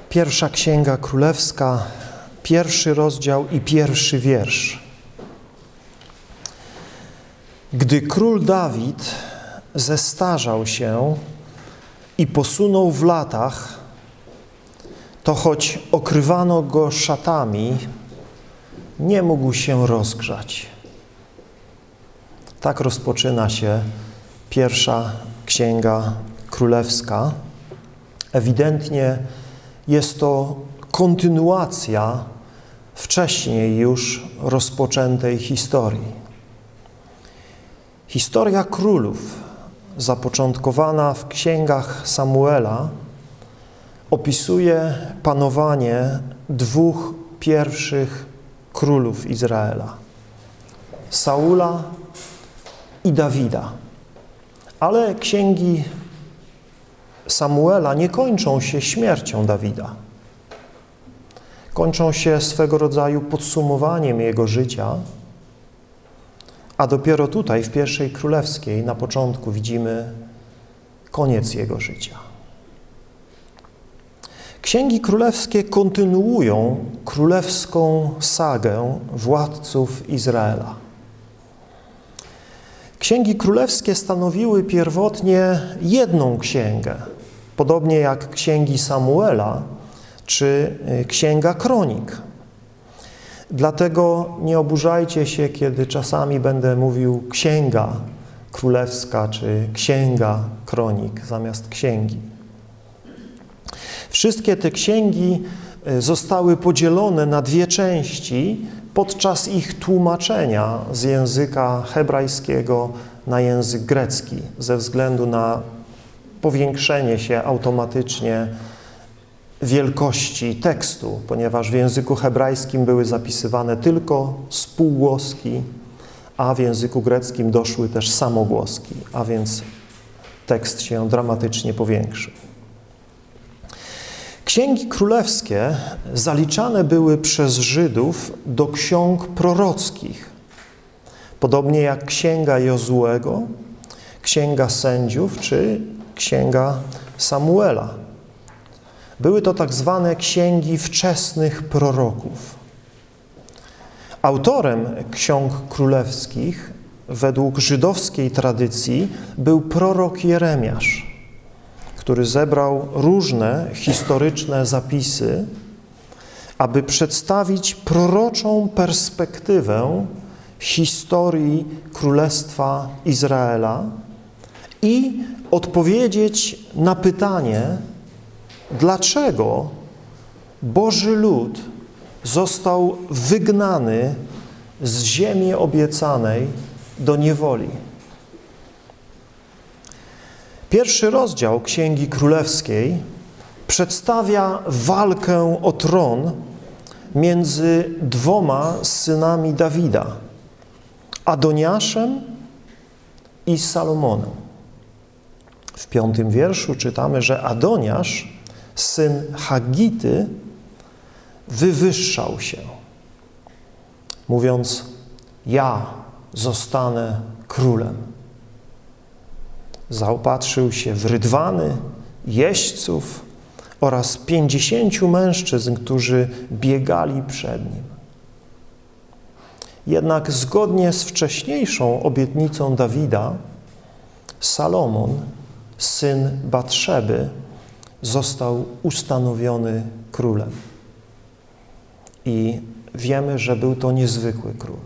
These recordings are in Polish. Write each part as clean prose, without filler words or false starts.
Pierwsza Księga Królewska, 1 rozdział i 1 wiersz. Gdy król Dawid zestarzał się i posunął w latach, to choć okrywano go szatami, nie mógł się rozgrzać. Tak rozpoczyna się Pierwsza Księga Królewska. Ewidentnie jest to kontynuacja wcześniej już rozpoczętej historii. Historia królów, zapoczątkowana w księgach Samuela, opisuje panowanie dwóch pierwszych królów Izraela, Saula i Dawida. Ale księgi Samuela nie kończą się śmiercią Dawida. Kończą się swego rodzaju podsumowaniem jego życia, a dopiero tutaj, w pierwszej królewskiej, na początku widzimy koniec jego życia. Księgi królewskie kontynuują królewską sagę władców Izraela. Księgi królewskie stanowiły pierwotnie jedną księgę, podobnie jak księgi Samuela czy księga Kronik. Dlatego nie oburzajcie się, kiedy czasami będę mówił księga królewska czy księga Kronik zamiast księgi. Wszystkie te księgi zostały podzielone na dwie części podczas ich tłumaczenia z języka hebrajskiego na język grecki, ze względu na powiększenie się automatycznie wielkości tekstu, ponieważ w języku hebrajskim były zapisywane tylko spółgłoski, a w języku greckim doszły też samogłoski, a więc tekst się dramatycznie powiększył. Księgi królewskie zaliczane były przez Żydów do ksiąg prorockich, podobnie jak księga Jozuego, księga Sędziów czy księga Samuela. Były to tak zwane księgi wczesnych proroków. Autorem ksiąg królewskich według żydowskiej tradycji był prorok Jeremiasz, który zebrał różne historyczne zapisy, aby przedstawić proroczą perspektywę historii Królestwa Izraela i odpowiedzieć na pytanie, dlaczego Boży lud został wygnany z ziemi obiecanej do niewoli. Pierwszy rozdział Księgi Królewskiej przedstawia walkę o tron między dwoma synami Dawida, Adoniaszem i Salomonem. W 5 wierszu czytamy, że Adoniasz, syn Hagity, wywyższał się, mówiąc: ja zostanę królem. Zaopatrzył się w rydwany, jeźdźców oraz 50 mężczyzn, którzy biegali przed nim. Jednak zgodnie z wcześniejszą obietnicą Dawida, Salomon, syn Batszeby, został ustanowiony królem. I wiemy, że był to niezwykły król.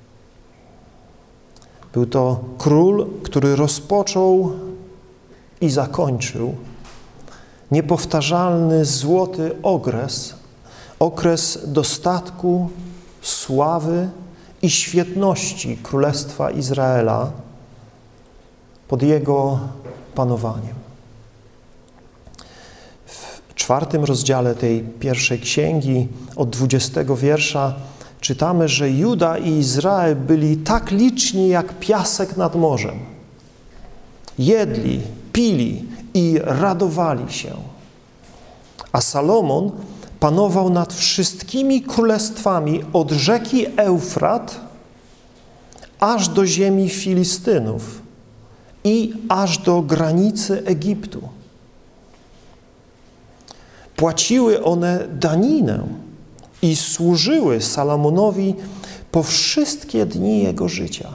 Był to król, który rozpoczął i zakończył niepowtarzalny złoty okres dostatku, sławy i świetności Królestwa Izraela pod jego panowaniem. W 4 rozdziale tej pierwszej księgi od 20 wiersza czytamy, że Juda i Izrael byli tak liczni jak piasek nad morzem. Jedli, pili i radowali się. A Salomon panował nad wszystkimi królestwami od rzeki Eufrat aż do ziemi Filistynów i aż do granicy Egiptu. Płaciły one daninę i służyły Salomonowi po wszystkie dni jego życia.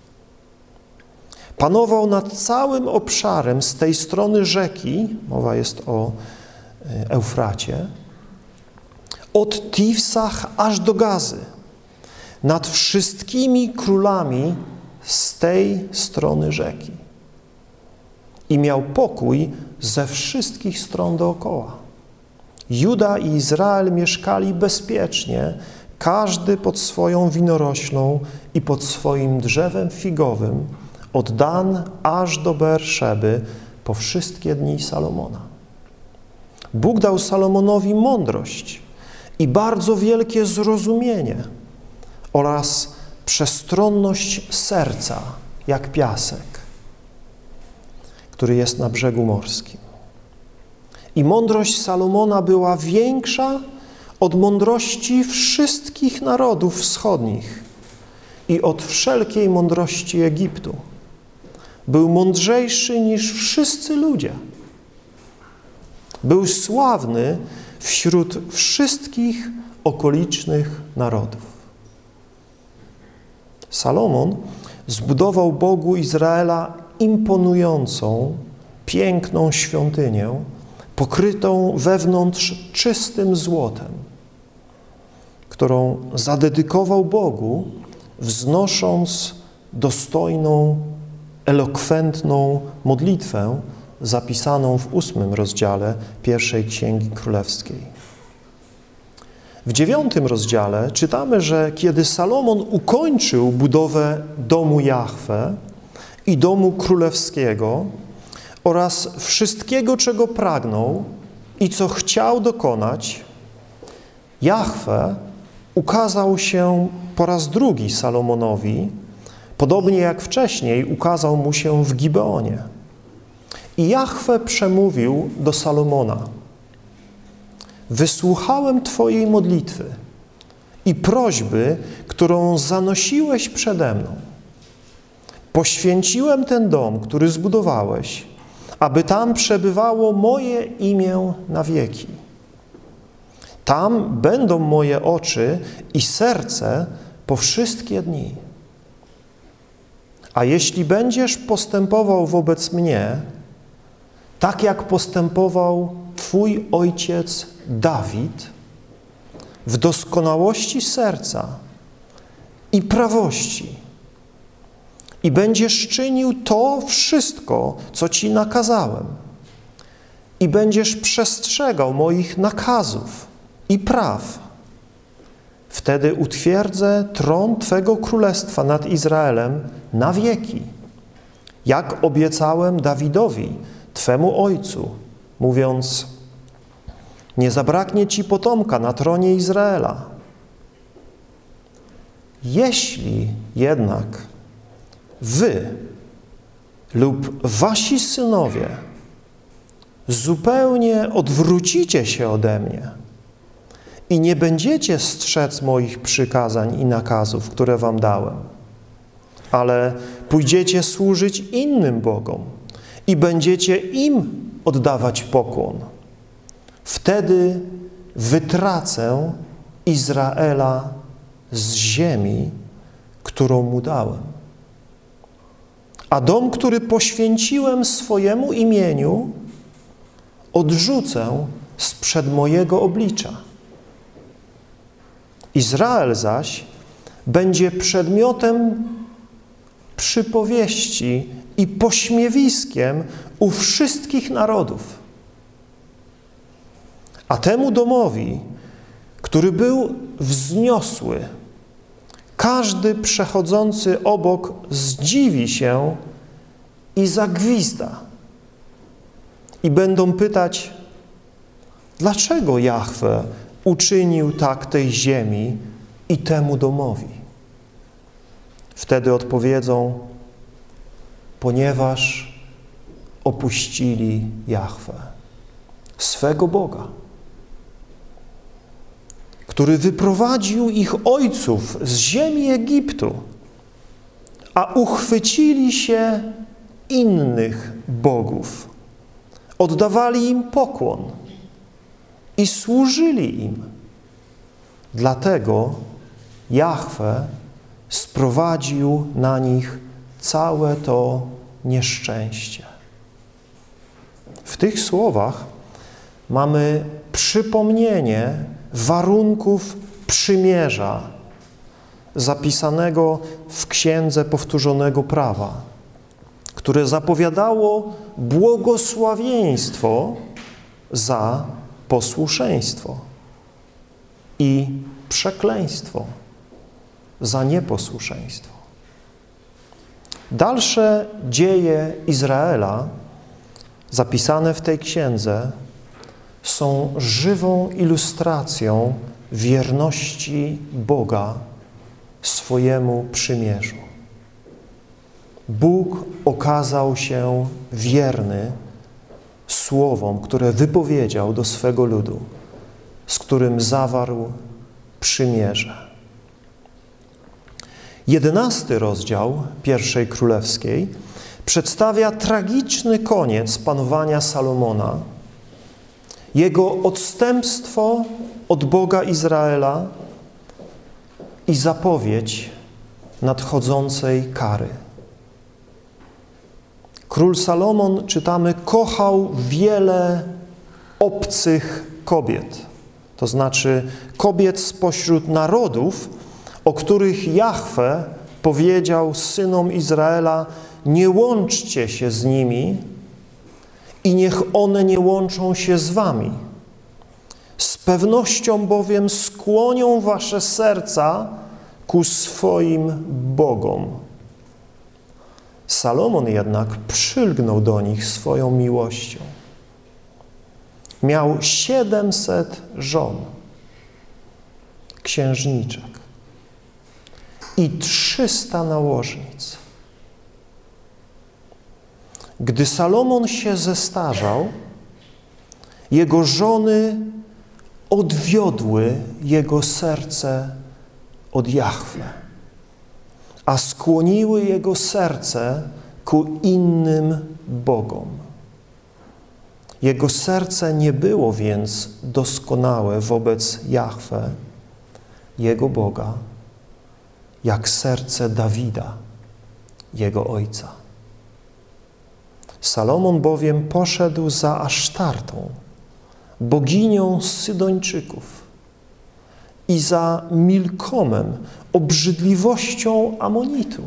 Panował nad całym obszarem z tej strony rzeki, mowa jest o Eufracie, od Tifsach aż do Gazy, nad wszystkimi królami z tej strony rzeki. I miał pokój ze wszystkich stron dookoła. Juda i Izrael mieszkali bezpiecznie, każdy pod swoją winoroślą i pod swoim drzewem figowym, od Dan aż do Beerszeby, po wszystkie dni Salomona. Bóg dał Salomonowi mądrość i bardzo wielkie zrozumienie oraz przestronność serca, jak piasek, który jest na brzegu morskim. I mądrość Salomona była większa od mądrości wszystkich narodów wschodnich i od wszelkiej mądrości Egiptu. Był mądrzejszy niż wszyscy ludzie. Był sławny wśród wszystkich okolicznych narodów. Salomon zbudował Bogu Izraela imponującą, piękną świątynię, pokrytą wewnątrz czystym złotem, którą zadedykował Bogu, wznosząc dostojną, elokwentną modlitwę zapisaną w 8 rozdziale pierwszej Księgi Królewskiej. W 9 rozdziale czytamy, że kiedy Salomon ukończył budowę domu Jahwe i domu królewskiego oraz wszystkiego, czego pragnął i co chciał dokonać, Jahwe ukazał się po raz drugi Salomonowi, podobnie jak wcześniej ukazał mu się w Gibeonie. I Jahwe przemówił do Salomona: wysłuchałem Twojej modlitwy i prośby, którą zanosiłeś przede mną. Poświęciłem ten dom, który zbudowałeś, aby tam przebywało moje imię na wieki. Tam będą moje oczy i serce po wszystkie dni. A jeśli będziesz postępował wobec mnie, tak jak postępował Twój ojciec Dawid, w doskonałości serca i prawości, i będziesz czynił to wszystko, co Ci nakazałem, i będziesz przestrzegał moich nakazów i praw, wtedy utwierdzę tron Twego królestwa nad Izraelem na wieki, jak obiecałem Dawidowi, Twemu ojcu, mówiąc: nie zabraknie Ci potomka na tronie Izraela. Jeśli jednak wy lub wasi synowie zupełnie odwrócicie się ode mnie i nie będziecie strzec moich przykazań i nakazów, które wam dałem, ale pójdziecie służyć innym bogom i będziecie im oddawać pokłon, wtedy wytracę Izraela z ziemi, którą mu dałem. A dom, który poświęciłem swojemu imieniu, odrzucę sprzed mojego oblicza. Izrael zaś będzie przedmiotem przypowieści i pośmiewiskiem u wszystkich narodów. A temu domowi, który był wzniosły, każdy przechodzący obok zdziwi się i zagwizda. I będą pytać: dlaczego Jahwe uczynił tak tej ziemi i temu domowi? Wtedy odpowiedzą: ponieważ opuścili Jahwe, swego Boga, który wyprowadził ich ojców z ziemi Egiptu, a uchwycili się innych bogów. Oddawali im pokłon i służyli im. Dlatego Jahwe sprowadził na nich całe to nieszczęście. W tych słowach mamy przypomnienie warunków przymierza zapisanego w Księdze Powtórzonego Prawa, które zapowiadało błogosławieństwo za posłuszeństwo i przekleństwo za nieposłuszeństwo. Dalsze dzieje Izraela zapisane w tej księdze są żywą ilustracją wierności Boga swojemu przymierzu. Bóg okazał się wierny słowom, które wypowiedział do swego ludu, z którym zawarł przymierze. 11 rozdział I Królewskiej przedstawia tragiczny koniec panowania Salomona, jego odstępstwo od Boga Izraela i zapowiedź nadchodzącej kary. Król Salomon, czytamy, kochał wiele obcych kobiet, to znaczy kobiet spośród narodów, o których Jahwe powiedział synom Izraela: nie łączcie się z nimi i niech one nie łączą się z wami. Z pewnością bowiem skłonią wasze serca ku swoim bogom. Salomon jednak przylgnął do nich swoją miłością. Miał 700 żon, księżniczek i 300 nałożnic. Gdy Salomon się zestarzał, jego żony odwiodły jego serce od Jahwe, a skłoniły jego serce ku innym bogom. Jego serce nie było więc doskonałe wobec Jahwe, jego Boga, jak serce Dawida, jego ojca. Salomon bowiem poszedł za Asztartą, boginią Sydończyków, i za Milkomem, obrzydliwością Amonitów.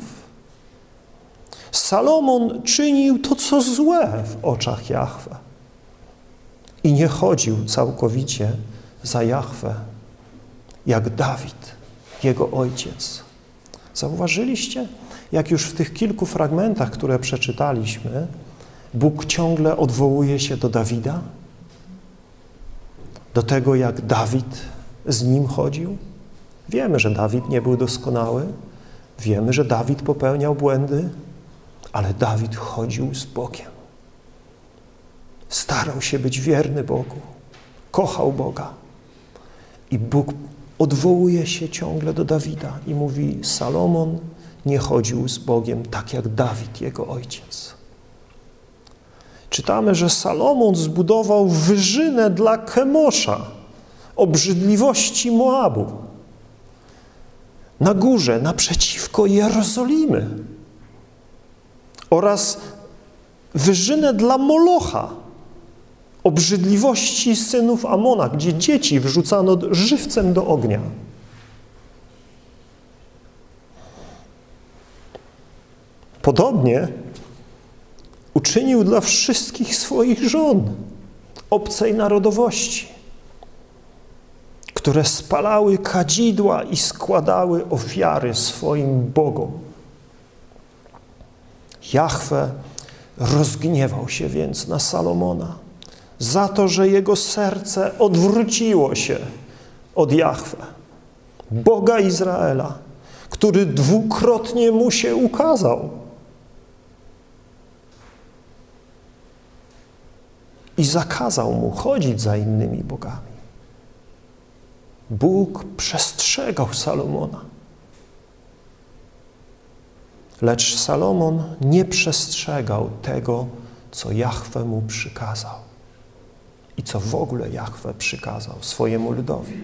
Salomon czynił to, co złe w oczach Jahwe i nie chodził całkowicie za Jahwe, jak Dawid, jego ojciec. Zauważyliście, jak już w tych kilku fragmentach, które przeczytaliśmy, Bóg ciągle odwołuje się do Dawida? Do tego, jak Dawid z nim chodził? Wiemy, że Dawid nie był doskonały. Wiemy, że Dawid popełniał błędy, ale Dawid chodził z Bogiem. Starał się być wierny Bogu. Kochał Boga. I Bóg odwołuje się ciągle do Dawida i mówi: Salomon nie chodził z Bogiem tak jak Dawid, jego ojciec. Czytamy, że Salomon zbudował wyżynę dla Kemosza, obrzydliwości Moabu, na górze naprzeciwko Jerozolimy, oraz wyżynę dla Molocha, obrzydliwości synów Amona, gdzie dzieci wrzucano żywcem do ognia. Podobnie uczynił dla wszystkich swoich żon obcej narodowości, które spalały kadzidła i składały ofiary swoim bogom. Jahwe rozgniewał się więc na Salomona za to, że jego serce odwróciło się od Jahwe, Boga Izraela, który dwukrotnie mu się ukazał. I zakazał mu chodzić za innymi bogami. Bóg przestrzegał Salomona. Lecz Salomon nie przestrzegał tego, co Jahwe mu przykazał. i co w ogóle Jahwe przykazał swojemu ludowi.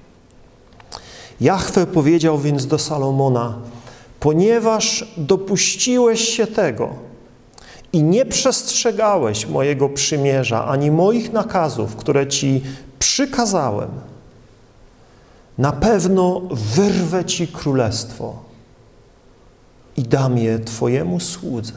Jahwe powiedział więc do Salomona: ponieważ dopuściłeś się tego i nie przestrzegałeś mojego przymierza, ani moich nakazów, które ci przykazałem, na pewno wyrwę ci królestwo i dam je twojemu słudze.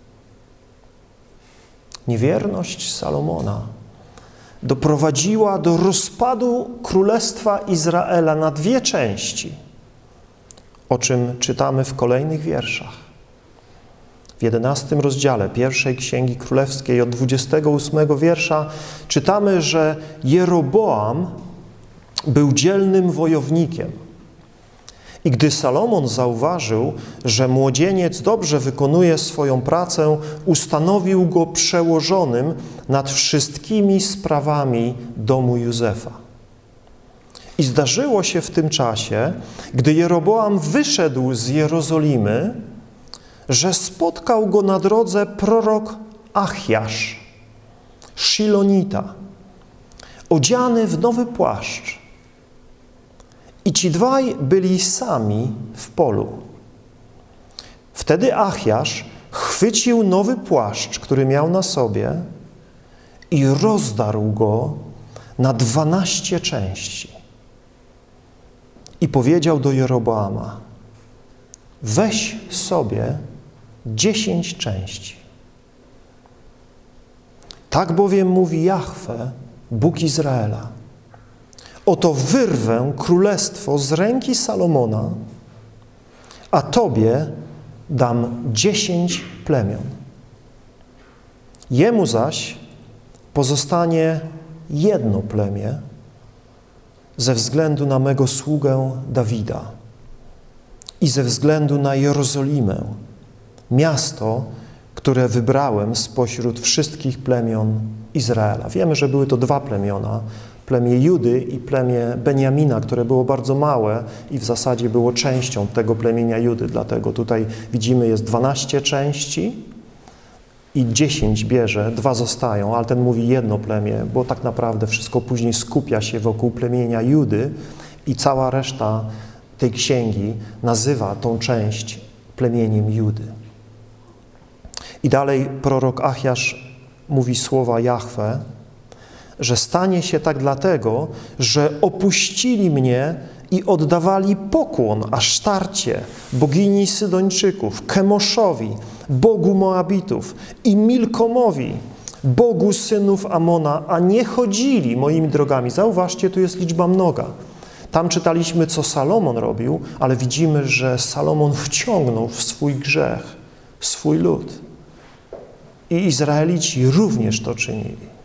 Niewierność Salomona doprowadziła do rozpadu Królestwa Izraela na dwie części, o czym czytamy w kolejnych wierszach. W 11 rozdziale pierwszej Księgi Królewskiej od 28 wiersza czytamy, że Jeroboam był dzielnym wojownikiem. I gdy Salomon zauważył, że młodzieniec dobrze wykonuje swoją pracę, ustanowił go przełożonym nad wszystkimi sprawami domu Józefa. I zdarzyło się w tym czasie, gdy Jeroboam wyszedł z Jerozolimy, że spotkał go na drodze prorok Achiasz, Szilonita, odziany w nowy płaszcz. I ci dwaj byli sami w polu. Wtedy Achiasz chwycił nowy płaszcz, który miał na sobie, i rozdarł go na 12 części. I powiedział do Jeroboama: weź sobie 10 części. Tak bowiem mówi Jahwe, Bóg Izraela: oto wyrwę królestwo z ręki Salomona, a tobie dam 10 plemion. Jemu zaś pozostanie jedno plemię ze względu na mego sługę Dawida i ze względu na Jerozolimę, miasto, które wybrałem spośród wszystkich plemion Izraela. Wiemy, że były to dwa plemiona, plemię Judy i plemię Beniamina, które było bardzo małe i w zasadzie było częścią tego plemienia Judy. Dlatego tutaj widzimy, jest 12 części i 10 bierze, 2 zostają, ale ten mówi jedno plemię, bo tak naprawdę wszystko później skupia się wokół plemienia Judy i cała reszta tej księgi nazywa tą część plemieniem Judy. I dalej prorok Achiasz mówi słowa Jahwe, że stanie się tak dlatego, że opuścili mnie i oddawali pokłon Asztarcie, bogini Sydończyków, Kemoszowi, bogu Moabitów, i Milkomowi, bogu synów Amona, a nie chodzili moimi drogami. Zauważcie, tu jest liczba mnoga. Tam czytaliśmy, co Salomon robił, ale widzimy, że Salomon wciągnął w swój grzech swój lud. I Izraelici również to czynili.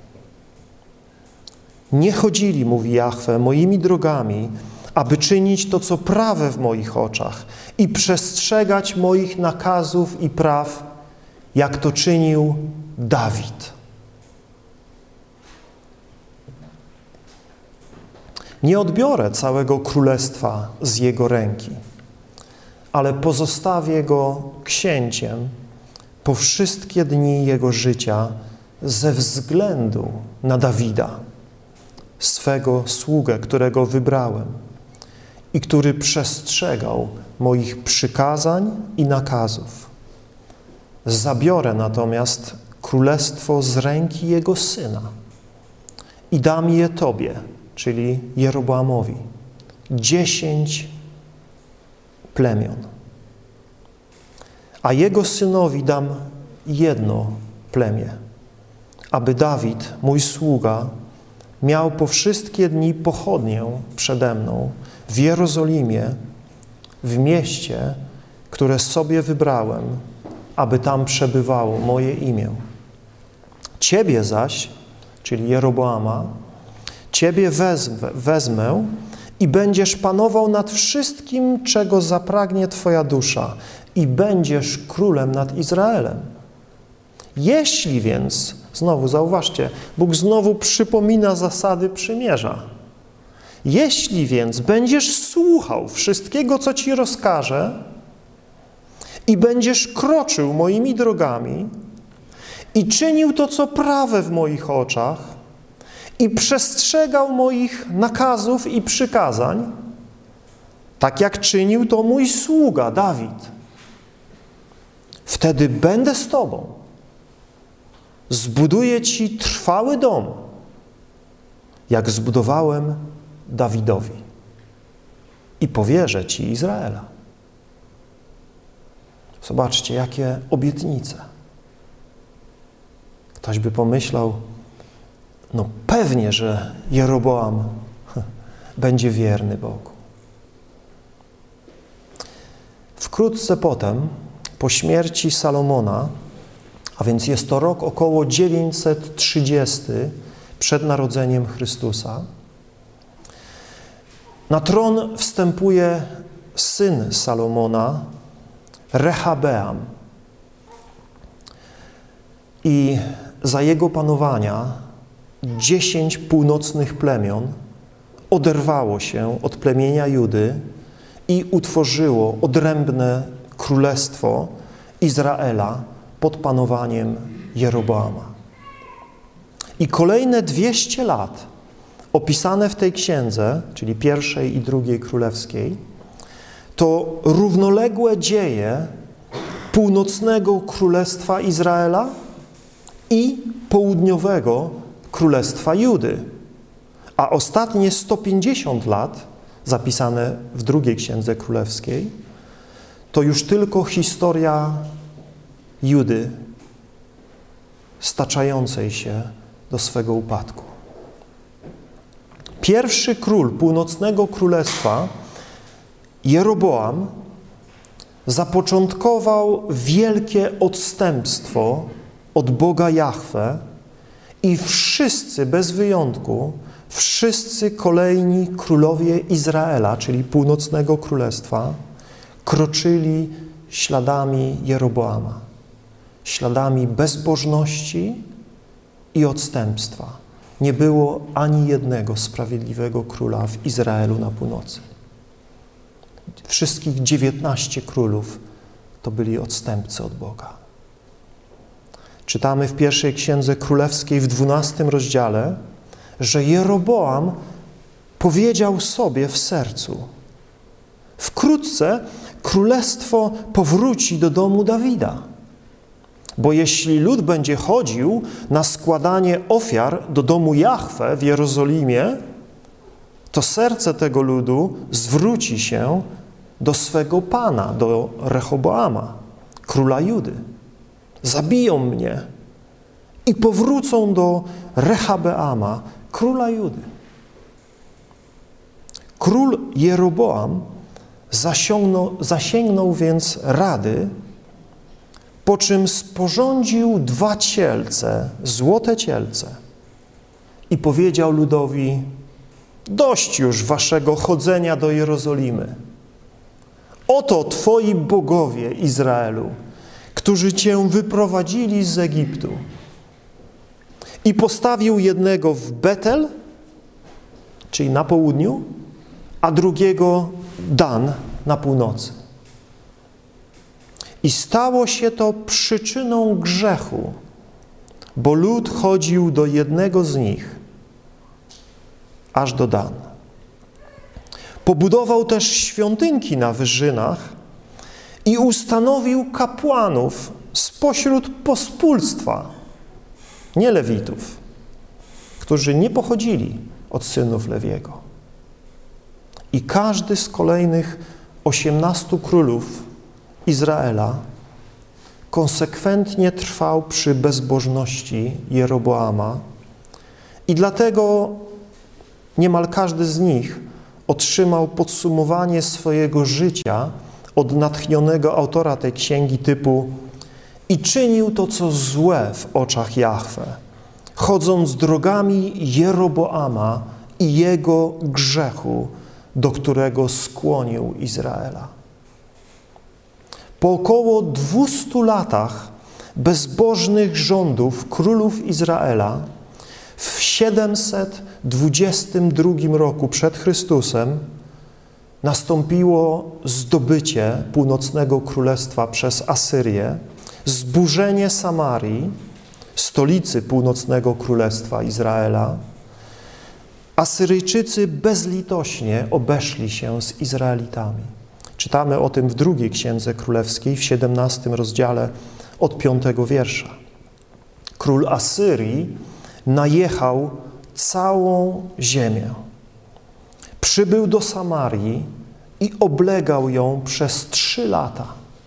Nie chodzili, mówi Jahwe, moimi drogami, aby czynić to, co prawe w moich oczach i przestrzegać moich nakazów i praw, jak to czynił Dawid. Nie odbiorę całego królestwa z jego ręki, ale pozostawię go księciem po wszystkie dni jego życia ze względu na Dawida, swego sługę, którego wybrałem i który przestrzegał moich przykazań i nakazów. Zabiorę natomiast królestwo z ręki jego syna i dam je tobie, czyli Jeroboamowi, 10 plemion. A jego synowi dam jedno plemię, aby Dawid, mój sługa, miał po wszystkie dni pochodnię przede mną w Jerozolimie, w mieście, które sobie wybrałem, aby tam przebywało moje imię. Ciebie zaś, czyli Jeroboama, ciebie wezmę i będziesz panował nad wszystkim, czego zapragnie twoja dusza, i będziesz królem nad Izraelem. Jeśli więc, znowu zauważcie, Bóg znowu przypomina zasady przymierza. Jeśli więc będziesz słuchał wszystkiego, co ci rozkażę, i będziesz kroczył moimi drogami i czynił to, co prawe w moich oczach, i przestrzegał moich nakazów i przykazań, tak jak czynił to mój sługa Dawid, wtedy będę z Tobą, zbuduję Ci trwały dom, jak zbudowałem Dawidowi i powierzę Ci Izraela. Zobaczcie, jakie obietnice. Ktoś by pomyślał, no pewnie, że Jeroboam będzie wierny Bogu. Wkrótce potem, po śmierci Salomona, a więc jest to rok około 930 przed narodzeniem Chrystusa, na tron wstępuje syn Salomona, Rehabeam. I za jego panowania 10 północnych plemion oderwało się od plemienia Judy i utworzyło odrębne królestwo Izraela pod panowaniem Jeroboama. I kolejne 200 lat opisane w tej księdze, czyli pierwszej i drugiej królewskiej, to równoległe dzieje północnego królestwa Izraela i południowego królestwa Judy. A ostatnie 150 lat, zapisane w drugiej księdze królewskiej, to już tylko historia Judy staczającej się do swego upadku. Pierwszy król północnego królestwa, Jeroboam, zapoczątkował wielkie odstępstwo od Boga Jahwe i wszyscy, bez wyjątku, wszyscy kolejni królowie Izraela, czyli północnego królestwa, kroczyli śladami Jeroboama, śladami bezbożności i odstępstwa. Nie było ani jednego sprawiedliwego króla w Izraelu na północy. Wszystkich 19 królów to byli odstępcy od Boga. Czytamy w pierwszej księdze królewskiej w 12 rozdziale, że Jeroboam powiedział sobie w sercu: wkrótce królestwo powróci do domu Dawida, bo jeśli lud będzie chodził na składanie ofiar do domu Jahwe w Jerozolimie, to serce tego ludu zwróci się do swego pana, do Rehoboama, króla Judy. Zabiją mnie i powrócą do Rehabeama, króla Judy. Król Jeroboam zasięgnął więc rady, po czym sporządził 2 cielce, złote cielce i powiedział ludowi: dość już waszego chodzenia do Jerozolimy. Oto twoi bogowie, Izraelu, którzy cię wyprowadzili z Egiptu. I postawił jednego w Betel, czyli na południu, a drugiego Dan na północy. I stało się to przyczyną grzechu, bo lud chodził do jednego z nich, aż do Dan. Pobudował też świątynki na wyżynach i ustanowił kapłanów spośród pospólstwa, nie Lewitów, którzy nie pochodzili od synów Lewiego. I każdy z kolejnych 18 królów Izraela konsekwentnie trwał przy bezbożności Jeroboama i dlatego niemal każdy z nich otrzymał podsumowanie swojego życia od natchnionego autora tej księgi typu: i czynił to, co złe w oczach Jahwe, chodząc drogami Jeroboama i jego grzechu, do którego skłonił Izraela. Po około 200 latach bezbożnych rządów królów Izraela w 722 roku przed Chrystusem nastąpiło zdobycie północnego królestwa przez Asyrię, zburzenie Samarii, stolicy północnego królestwa Izraela, Asyryjczycy bezlitośnie obeszli się z Izraelitami. Czytamy o tym w 2 Księdze Królewskiej, w 17 rozdziale od 5 wiersza. Król Asyrii najechał całą ziemię. Przybył do Samarii i oblegał ją przez 3 lata.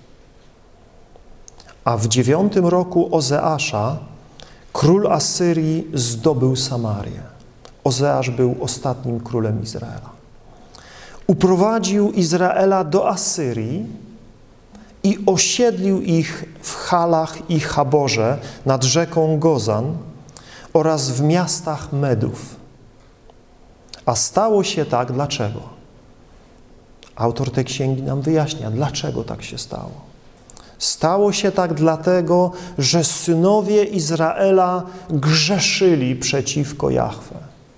A w 9 roku Ozeasza król Asyrii zdobył Samarię. Ozeasz był ostatnim królem Izraela. Uprowadził Izraela do Asyrii i osiedlił ich w Halach i Haborze nad rzeką Gozan oraz w miastach Medów. A stało się tak dlaczego? Autor tej księgi nam wyjaśnia, dlaczego tak się stało. Stało się tak dlatego, że synowie Izraela grzeszyli przeciwko Jahwe,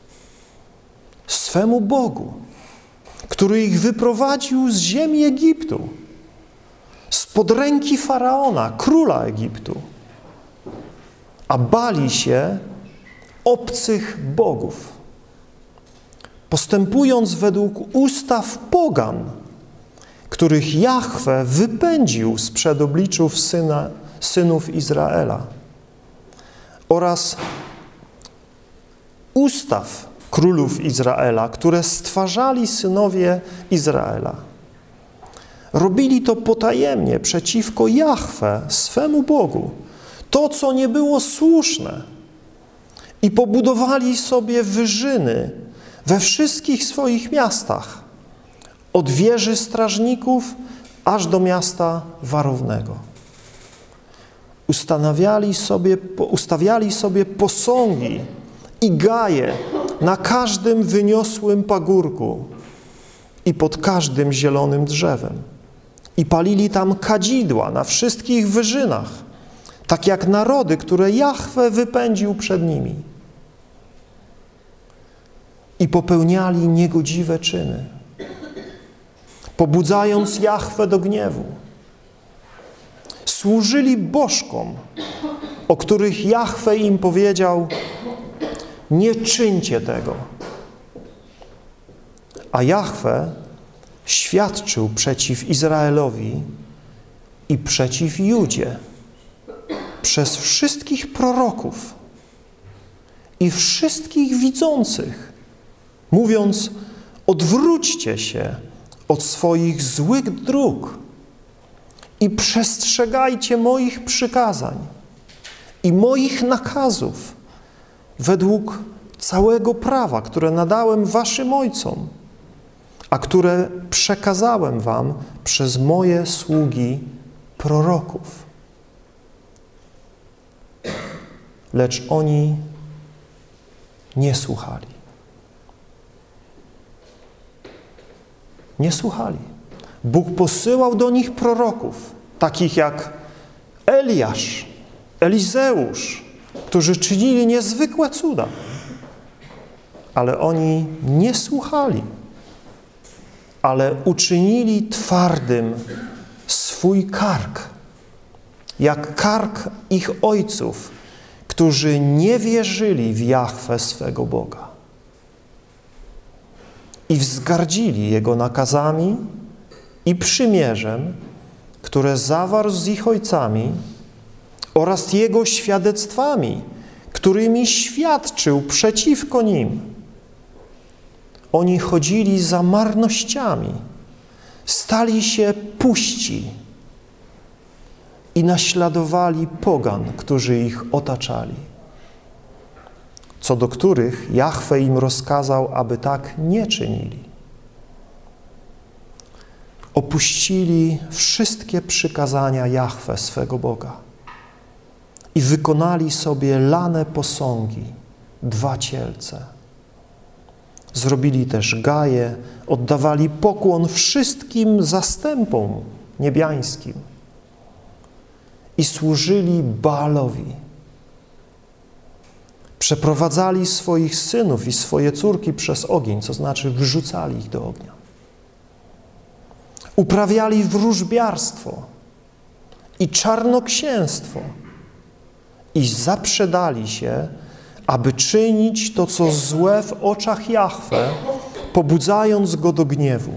swemu Bogu, który ich wyprowadził z ziemi Egiptu, spod ręki Faraona, króla Egiptu, a bali się obcych bogów, postępując według ustaw pogan, których Jahwe wypędził sprzed obliczów synów Izraela, oraz ustaw królów Izraela, które stwarzali synowie Izraela. Robili to potajemnie przeciwko Jahwe, swemu Bogu, to, co nie było słuszne, i pobudowali sobie wyżyny we wszystkich swoich miastach, od wieży strażników aż do miasta warownego. Ustawiali sobie posągi i gaje na każdym wyniosłym pagórku i pod każdym zielonym drzewem. I palili tam kadzidła na wszystkich wyżynach, tak jak narody, które Jahwe wypędził przed nimi. I popełniali niegodziwe czyny, pobudzając Jahwe do gniewu. Służyli bożkom, o których Jahwe im powiedział: nie czyńcie tego. A Jahwe świadczył przeciw Izraelowi i przeciw Judzie przez wszystkich proroków i wszystkich widzących, mówiąc: odwróćcie się od swoich złych dróg i przestrzegajcie moich przykazań i moich nakazów według całego prawa, które nadałem waszym ojcom, a które przekazałem wam przez moje sługi proroków. Lecz oni nie słuchali. Nie słuchali. Bóg posyłał do nich proroków, takich jak Eliasz, Elizeusz, którzy czynili niezwykłe cuda. Ale oni nie słuchali, ale uczynili twardym swój kark, jak kark ich ojców, którzy nie wierzyli w Jahwe swego Boga i wzgardzili Jego nakazami i przymierzem, które zawarł z ich ojcami, oraz Jego świadectwami, którymi świadczył przeciwko nim. Oni chodzili za marnościami, stali się puści i naśladowali pogan, którzy ich otaczali, co do których Jahwe im rozkazał, aby tak nie czynili. Opuścili wszystkie przykazania Jahwe, swego Boga, i wykonali sobie lane posągi, 2 cielce. Zrobili też gaje, oddawali pokłon wszystkim zastępom niebiańskim i służyli Baalowi. Przeprowadzali swoich synów i swoje córki przez ogień, co znaczy wrzucali ich do ognia. Uprawiali wróżbiarstwo i czarnoksięstwo i zaprzedali się, aby czynić to, co złe w oczach Jahwe, pobudzając go do gniewu.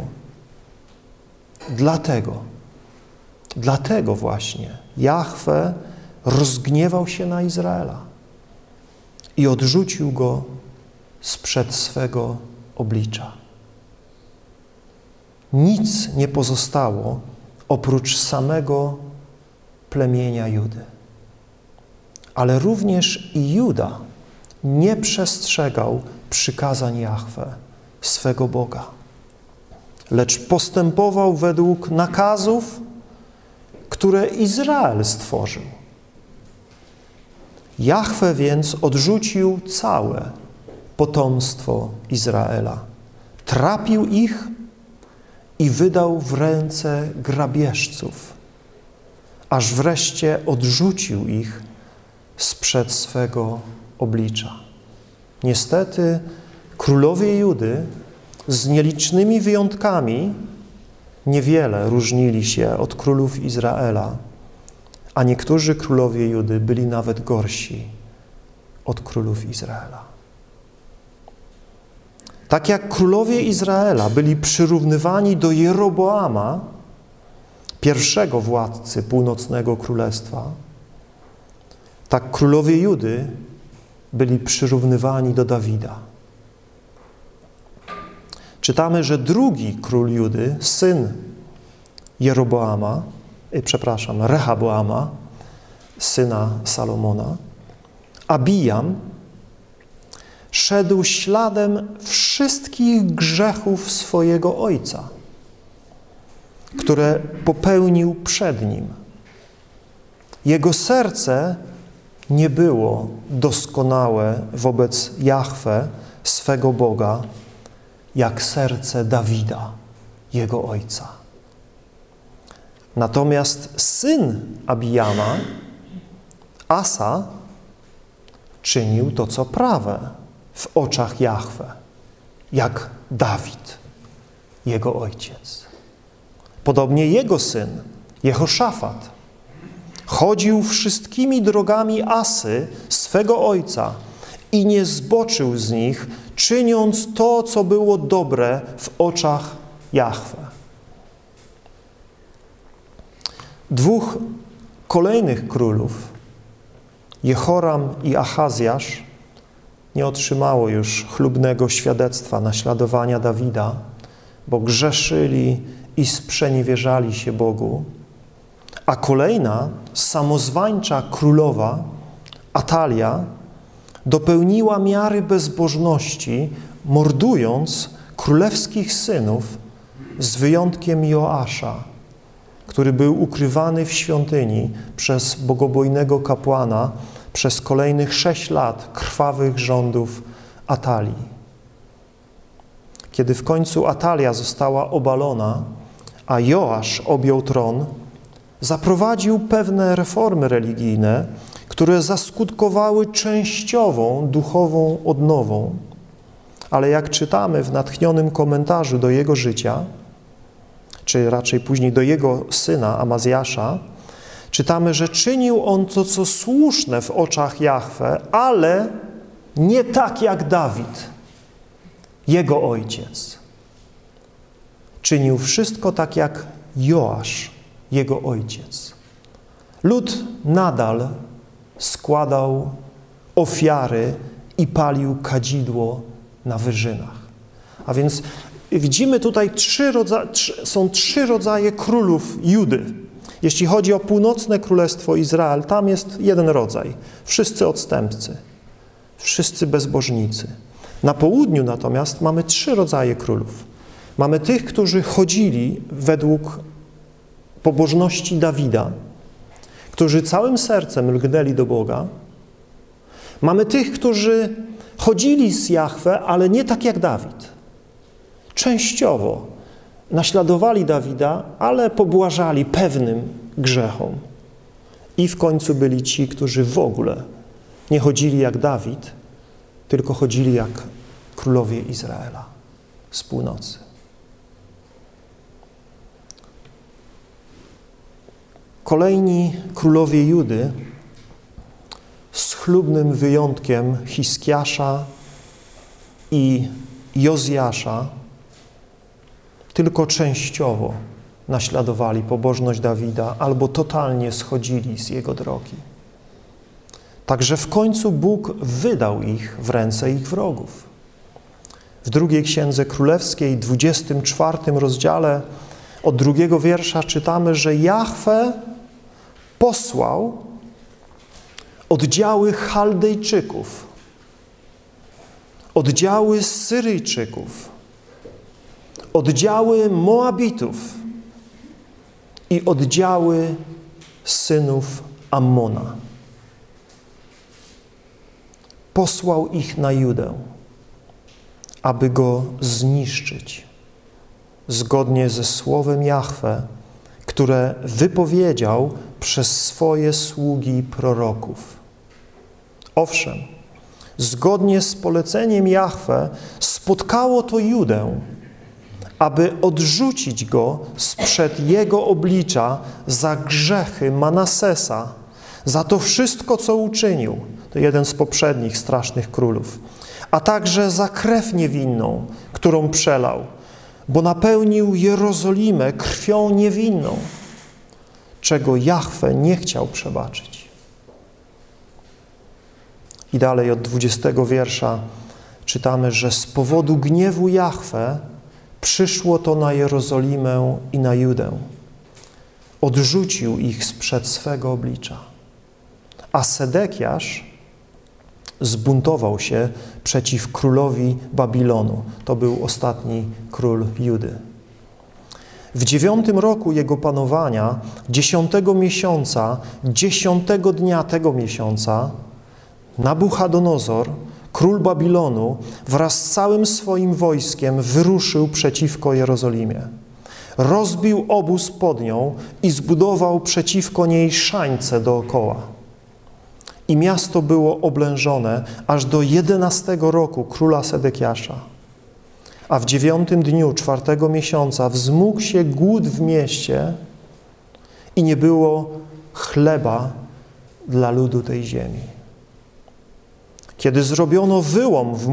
Dlatego właśnie Jahwe rozgniewał się na Izraela i odrzucił go sprzed swego oblicza. Nic nie pozostało oprócz samego plemienia Judy. Ale również i Juda nie przestrzegał przykazań Jahwe, swego Boga, lecz postępował według nakazów, które Izrael stworzył. Jahwe więc odrzucił całe potomstwo Izraela, trapił ich i wydał w ręce grabieżców, aż wreszcie odrzucił ich sprzed swego oblicza. Niestety królowie Judy z nielicznymi wyjątkami niewiele różnili się od królów Izraela, a niektórzy królowie Judy byli nawet gorsi od królów Izraela. Tak jak królowie Izraela byli przyrównywani do Jeroboama, pierwszego władcy północnego królestwa, tak królowie Judy byli przyrównywani do Dawida. Czytamy, że drugi król Judy, syn Rehaboama, syna Salomona, Abijam, szedł śladem wszystkich grzechów swojego ojca, które popełnił przed nim. Jego serce nie było doskonałe wobec Jahwe, swego Boga, jak serce Dawida, jego ojca. Natomiast syn Abijama, Asa, czynił to, co prawe w oczach Jahwe, jak Dawid, jego ojciec. Podobnie jego syn, Jehoszafat, chodził wszystkimi drogami Asy, swego ojca, i nie zboczył z nich, czyniąc to, co było dobre w oczach Jahwe. Dwóch kolejnych królów, Jehoram i Achazjasz, nie otrzymało już chlubnego świadectwa naśladowania Dawida, bo grzeszyli i sprzeniewierzali się Bogu, a kolejna, samozwańcza królowa, Atalia, dopełniła miary bezbożności, mordując królewskich synów z wyjątkiem Joasza, który był ukrywany w świątyni przez bogobojnego kapłana przez kolejnych 6 lat krwawych rządów Atalii. Kiedy w końcu Atalia została obalona, a Joasz objął tron, zaprowadził pewne reformy religijne, które zaskutkowały częściową duchową odnową. Ale jak czytamy w natchnionym komentarzu do jego życia, czy raczej później do jego syna Amazjasza, czytamy, że czynił on to, co słuszne w oczach Jahwe, ale nie tak jak Dawid, jego ojciec. Czynił wszystko tak jak Joasz, jego ojciec. Lud nadal składał ofiary i palił kadzidło na wyżynach. A więc widzimy tutaj są trzy rodzaje królów Judy. Jeśli chodzi o północne królestwo Izrael, tam jest jeden rodzaj. Wszyscy odstępcy, wszyscy bezbożnicy. Na południu natomiast mamy 3 rodzaje królów. Mamy tych, którzy chodzili według pobożności Dawida, którzy całym sercem lgnęli do Boga. Mamy tych, którzy chodzili z Jahwe, ale nie tak jak Dawid. Częściowo naśladowali Dawida, ale pobłażali pewnym grzechom. I w końcu byli ci, którzy w ogóle nie chodzili jak Dawid, tylko chodzili jak królowie Izraela z północy. Kolejni królowie Judy chlubnym wyjątkiem Hiskiasza i Jozjasza, tylko częściowo naśladowali pobożność Dawida albo totalnie schodzili z jego drogi. Także w końcu Bóg wydał ich w ręce ich wrogów. W drugiej Księdze Królewskiej, 24 rozdziale, od 2 wiersza czytamy, że Jahwe posłał oddziały Chaldejczyków, oddziały Syryjczyków, oddziały Moabitów i oddziały synów Ammona. Posłał ich na Judę, aby go zniszczyć, zgodnie ze słowem Jahwe, które wypowiedział przez swoje sługi proroków. Owszem, zgodnie z poleceniem Jahwe spotkało to Judę, aby odrzucić go sprzed jego oblicza za grzechy Manasesa, za to wszystko, co uczynił. To jeden z poprzednich strasznych królów. A także za krew niewinną, którą przelał, bo napełnił Jerozolimę krwią niewinną, czego Jahwe nie chciał przebaczyć. I dalej od 20 wiersza czytamy, że z powodu gniewu Jahwe przyszło to na Jerozolimę i na Judę. Odrzucił ich sprzed swego oblicza. A Sedekiasz zbuntował się przeciw królowi Babilonu. To był ostatni król Judy. W 9 roku jego panowania, 10 miesiąca, 10 dnia tego miesiąca, Nabuchadonozor, król Babilonu, wraz z całym swoim wojskiem wyruszył przeciwko Jerozolimie. Rozbił obóz pod nią i zbudował przeciwko niej szańce dookoła. I miasto było oblężone aż do 11 roku króla Sedekiasza. A w 9 dniu 4 miesiąca wzmógł się głód w mieście i nie było chleba dla ludu tej ziemi. Kiedy zrobiono wyłom w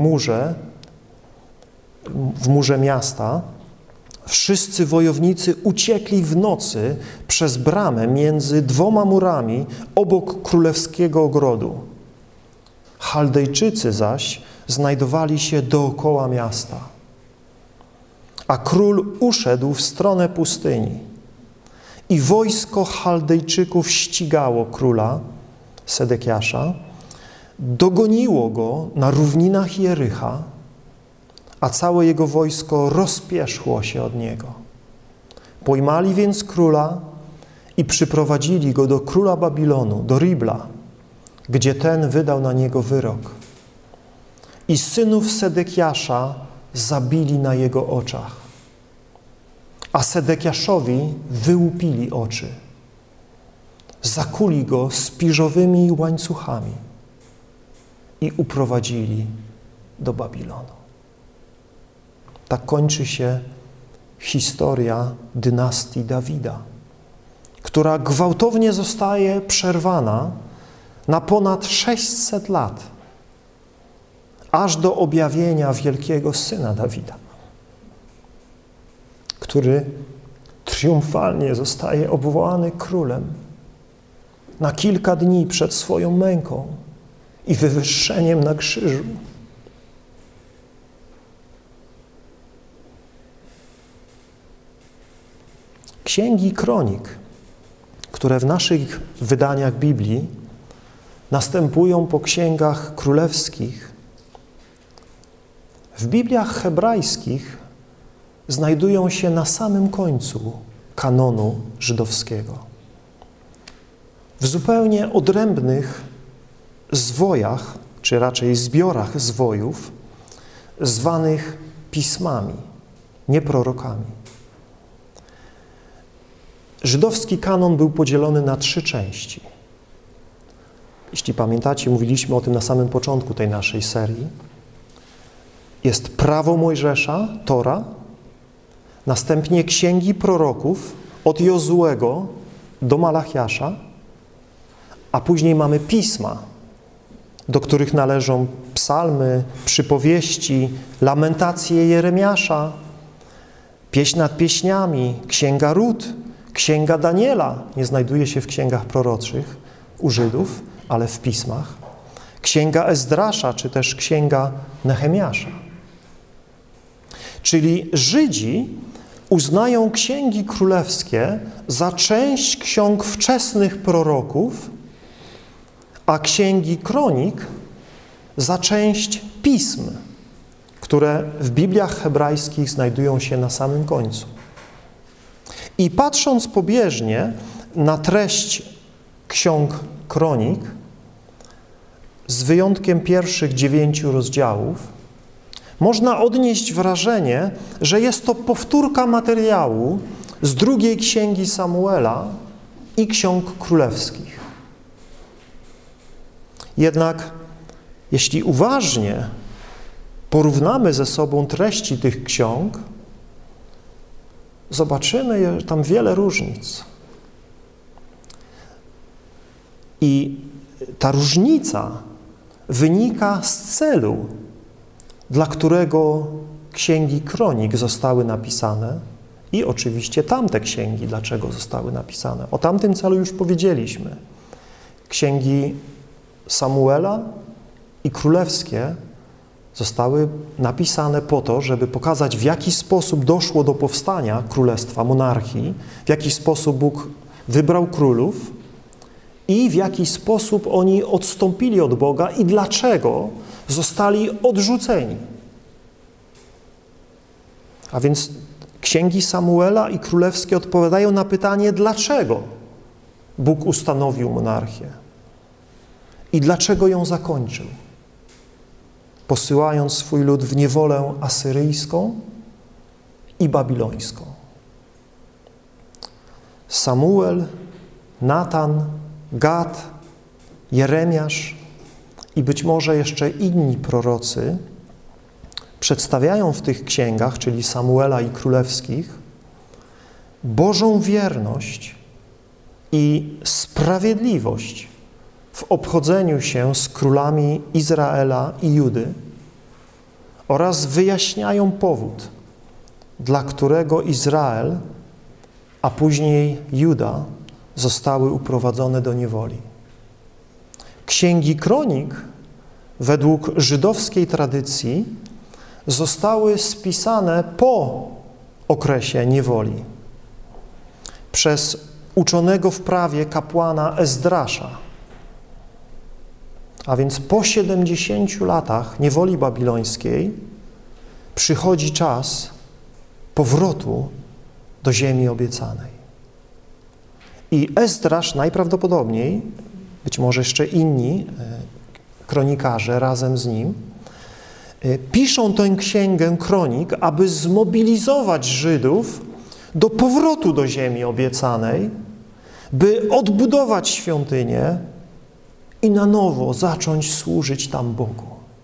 murze miasta, wszyscy wojownicy uciekli w nocy przez bramę między 2 murami obok królewskiego ogrodu. Chaldejczycy zaś znajdowali się dookoła miasta. A król uszedł w stronę pustyni i wojsko Chaldejczyków ścigało króla Sedekiasza, dogoniło go na równinach Jericha, a całe jego wojsko rozpieszło się od niego. Pojmali więc króla i przyprowadzili go do króla Babilonu, do Ribla, gdzie ten wydał na niego wyrok. I synów Sedekiasza zabili na jego oczach, a Sedekiaszowi wyłupili oczy. Zakuli go spiżowymi łańcuchami i uprowadzili do Babilonu. Tak kończy się historia dynastii Dawida, która gwałtownie zostaje przerwana na ponad 600 lat, aż do objawienia wielkiego syna Dawida, który triumfalnie zostaje obwołany królem na kilka dni przed swoją męką i wywyższeniem na krzyżu. Księgi Kronik, które w naszych wydaniach Biblii następują po księgach królewskich, w Bibliach hebrajskich znajdują się na samym końcu kanonu żydowskiego. W zupełnie odrębnych zwojach, czy raczej zbiorach zwojów, zwanych pismami, nie prorokami. Żydowski kanon był podzielony na 3 części. Jeśli pamiętacie, mówiliśmy o tym na samym początku tej naszej serii. Jest prawo Mojżesza, Tora, następnie księgi proroków od Jozuego do Malachiasza, a później mamy pisma, do których należą psalmy, przypowieści, lamentacje Jeremiasza, pieśń nad pieśniami, księga Rut, księga Daniela, nie znajduje się w księgach proroczych u Żydów, ale w pismach, księga Ezdrasza, czy też księga Nehemiasza. Czyli Żydzi uznają księgi królewskie za część ksiąg wczesnych proroków, a księgi kronik za część pism, które w Bibliach hebrajskich znajdują się na samym końcu. I patrząc pobieżnie na treść ksiąg kronik, z wyjątkiem pierwszych 9 rozdziałów, można odnieść wrażenie, że jest to powtórka materiału z drugiej księgi Samuela i ksiąg królewskich. Jednak jeśli uważnie porównamy ze sobą treści tych ksiąg, zobaczymy tam wiele różnic. I ta różnica wynika z celu, dla którego księgi kronik zostały napisane i oczywiście tamte księgi, dlaczego zostały napisane. O tamtym celu już powiedzieliśmy. Księgi Samuela i królewskie zostały napisane po to, żeby pokazać, w jaki sposób doszło do powstania królestwa, monarchii, w jaki sposób Bóg wybrał królów i w jaki sposób oni odstąpili od Boga i dlaczego zostali odrzuceni. A więc księgi Samuela i królewskie odpowiadają na pytanie, dlaczego Bóg ustanowił monarchię i dlaczego ją zakończył, posyłając swój lud w niewolę asyryjską i babilońską. Samuel, Natan, Gad, Jeremiasz i być może jeszcze inni prorocy przedstawiają w tych księgach, czyli Samuela i królewskich, Bożą wierność i sprawiedliwość w obchodzeniu się z królami Izraela i Judy oraz wyjaśniają powód, dla którego Izrael, a później Juda zostały uprowadzone do niewoli. Księgi kronik według żydowskiej tradycji zostały spisane po okresie niewoli przez uczonego w prawie kapłana Ezdrasza. A więc po 70 latach niewoli babilońskiej przychodzi czas powrotu do ziemi obiecanej. I Ezdrasz najprawdopodobniej, być może jeszcze inni kronikarze razem z nim, piszą tę księgę kronik, aby zmobilizować Żydów do powrotu do ziemi obiecanej, by odbudować świątynię i na nowo zacząć służyć tam Bogu.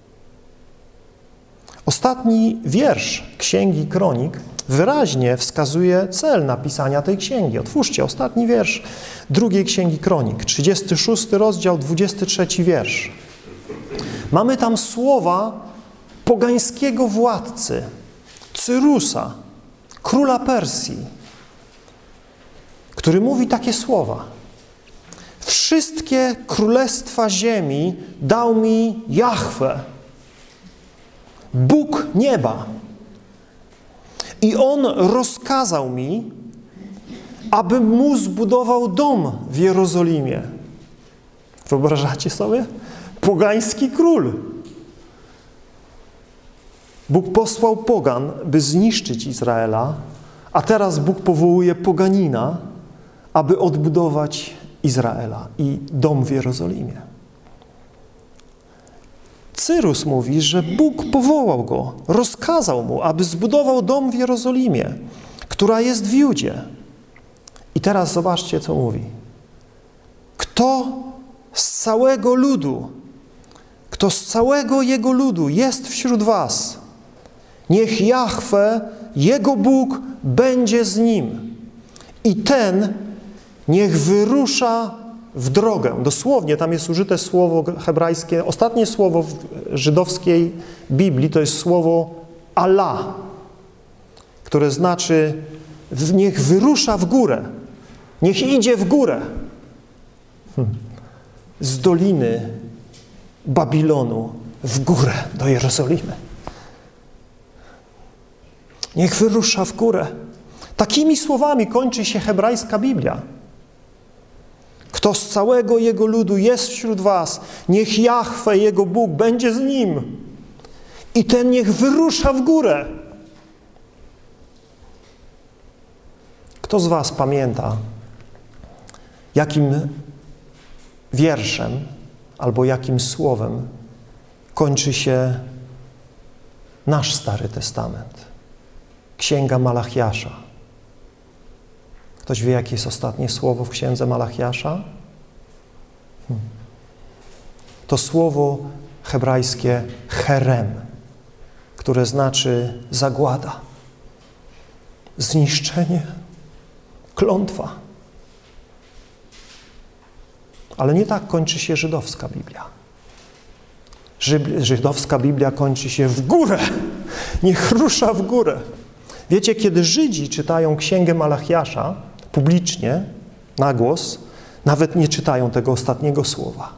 Ostatni wiersz Księgi Kronik wyraźnie wskazuje cel napisania tej księgi. Otwórzcie ostatni wiersz drugiej Księgi Kronik, 36 rozdział, 23 wiersz. Mamy tam słowa pogańskiego władcy, Cyrusa, króla Persji, który mówi takie słowa. Wszystkie królestwa ziemi dał mi Jahwe, Bóg nieba. I On rozkazał mi, abym mu zbudował dom w Jerozolimie. Wyobrażacie sobie? Pogański król. Bóg posłał pogan, by zniszczyć Izraela, a teraz Bóg powołuje poganina, aby odbudować Izraela i dom w Jerozolimie. Cyrus mówi, że Bóg powołał go, rozkazał mu, aby zbudował dom w Jerozolimie, która jest w Judzie. I teraz zobaczcie, co mówi. Kto z całego jego ludu jest wśród was, niech Jahwe, jego Bóg, będzie z nim. I ten niech wyrusza w drogę. Dosłownie tam jest użyte słowo hebrajskie, ostatnie słowo w żydowskiej Biblii to jest słowo Allah, które znaczy niech wyrusza w górę, niech idzie w górę. Z doliny Babilonu w górę do Jerozolimy. Niech wyrusza w górę. Takimi słowami kończy się hebrajska Biblia. Kto z całego Jego ludu jest wśród was, niech Jahwe, Jego Bóg, będzie z nim. I ten niech wyrusza w górę. Kto z was pamięta, jakim wierszem albo jakim słowem kończy się nasz Stary Testament? Księga Malachiasza. Ktoś wie, jakie jest ostatnie słowo w księdze Malachiasza? To słowo hebrajskie cherem, które znaczy zagłada, zniszczenie, klątwa. Ale nie tak kończy się żydowska Biblia. Żydowska Biblia kończy się w górę. Niech rusza w górę. Wiecie, kiedy Żydzi czytają księgę Malachiasza publicznie, na głos, nawet nie czytają tego ostatniego słowa.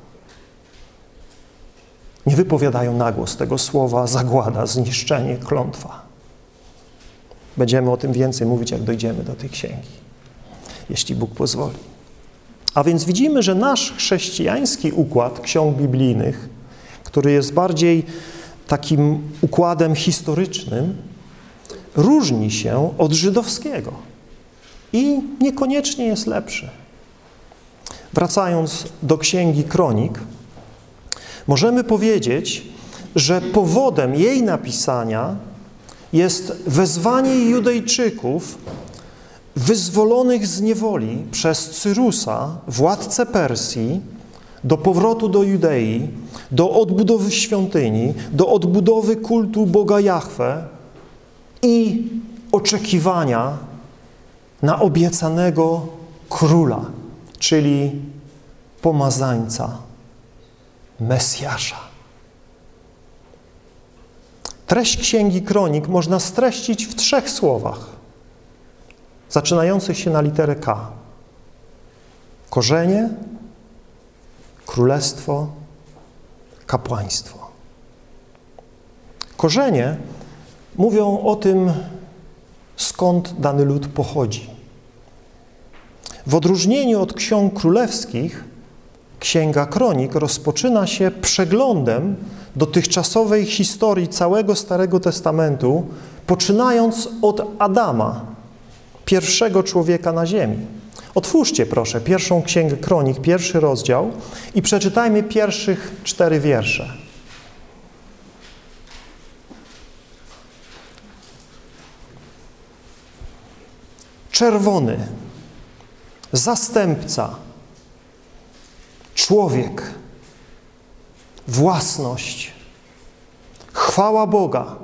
Nie wypowiadają na głos tego słowa zagłada, zniszczenie, klątwa. Będziemy o tym więcej mówić, jak dojdziemy do tej księgi, jeśli Bóg pozwoli. A więc widzimy, że nasz chrześcijański układ ksiąg biblijnych, który jest bardziej takim układem historycznym, różni się od żydowskiego i niekoniecznie jest lepszy. Wracając do Księgi Kronik, możemy powiedzieć, że powodem jej napisania jest wezwanie Judejczyków wyzwolonych z niewoli przez Cyrusa, władcę Persji, do powrotu do Judei, do odbudowy świątyni, do odbudowy kultu Boga Jahwe i oczekiwania na obiecanego króla, czyli pomazańca, Mesjasza. Treść Księgi Kronik można streścić w 3 słowach, zaczynających się na literę K. Korzenie, królestwo, kapłaństwo. Korzenie mówią o tym, skąd dany lud pochodzi. W odróżnieniu od ksiąg królewskich, Księga Kronik rozpoczyna się przeglądem dotychczasowej historii całego Starego Testamentu, poczynając od Adama, pierwszego człowieka na ziemi. Otwórzcie proszę 1 Księgę Kronik, 1 rozdział i przeczytajmy pierwszych 4 wiersze. Czerwony, zastępca, człowiek, własność, chwała Boga,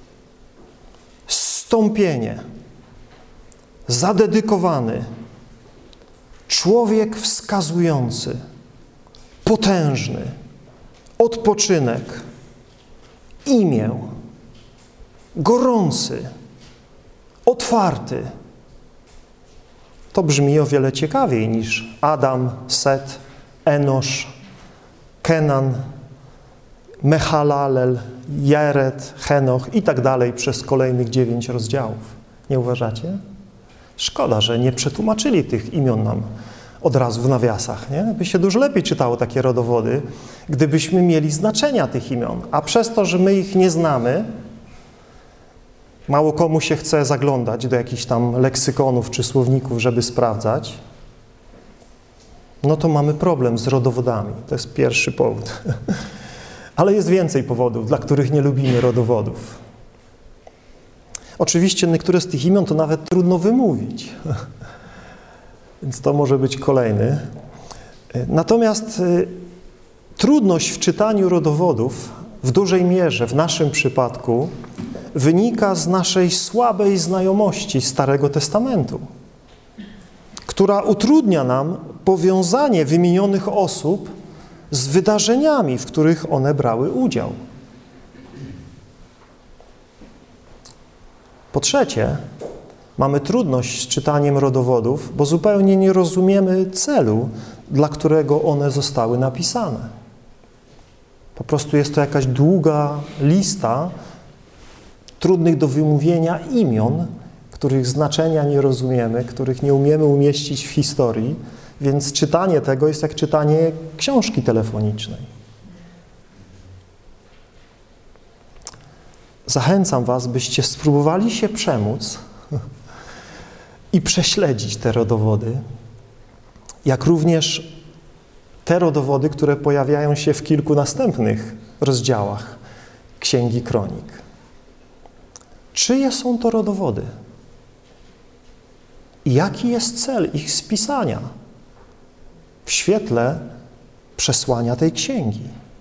zstąpienie, zadedykowany, człowiek wskazujący, potężny, odpoczynek, imię, gorący, otwarty. To brzmi o wiele ciekawiej niż Adam, Set, Enosz, Kenan, Mehalalel, Jared, Henoch i tak dalej przez kolejnych 9 rozdziałów. Nie uważacie? Szkoda, że nie przetłumaczyli tych imion nam od razu w nawiasach, nie? By się dużo lepiej czytało takie rodowody, gdybyśmy mieli znaczenia tych imion. A przez to, że my ich nie znamy, mało komu się chce zaglądać do jakichś tam leksykonów czy słowników, żeby sprawdzać, no to mamy problem z rodowodami. To jest pierwszy powód. Ale jest więcej powodów, dla których nie lubimy rodowodów. Oczywiście niektóre z tych imion to nawet trudno wymówić. Więc to może być kolejny. Natomiast trudność w czytaniu rodowodów w dużej mierze w naszym przypadku wynika z naszej słabej znajomości Starego Testamentu, która utrudnia nam powiązanie wymienionych osób z wydarzeniami, w których one brały udział. Po trzecie, mamy trudność z czytaniem rodowodów, bo zupełnie nie rozumiemy celu, dla którego one zostały napisane. Po prostu jest to jakaś długa lista trudnych do wymówienia imion, których znaczenia nie rozumiemy, których nie umiemy umieścić w historii, więc czytanie tego jest jak czytanie książki telefonicznej. Zachęcam was, byście spróbowali się przemóc i prześledzić te rodowody, jak również te rodowody, które pojawiają się w kilku następnych rozdziałach Księgi Kronik. Czyje są to rodowody? I jaki jest cel ich spisania w świetle przesłania tej księgi?